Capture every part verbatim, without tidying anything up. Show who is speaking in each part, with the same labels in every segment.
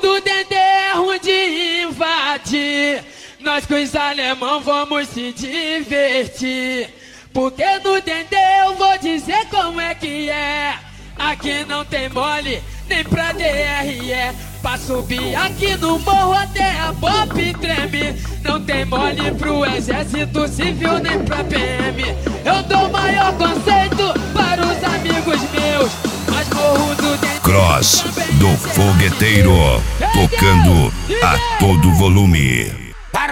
Speaker 1: do Dendê é ruim de invadir. Nós com os alemão vamos se divertir. Porque no Dendê eu vou dizer como é que é. Aqui não tem mole, nem pra D R E. Pra subir aqui no morro até a pop treme. Não tem mole pro exército civil nem pra P M. Eu dou maior conceito para os amigos meus. Mas morro do Dendê
Speaker 2: Cross do Fogueteiro, tocando a todo volume.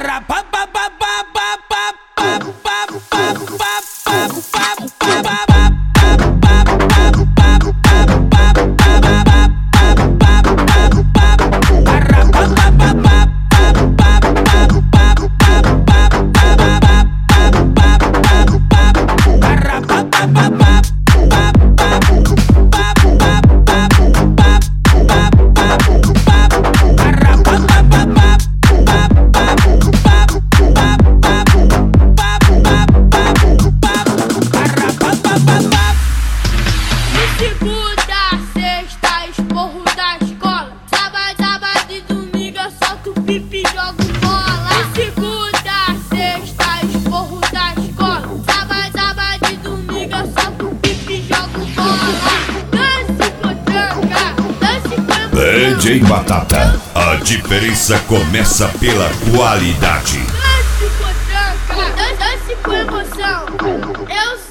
Speaker 2: D J Batata, a diferença começa pela qualidade.
Speaker 3: Dance com tranca, dance com emoção. Eu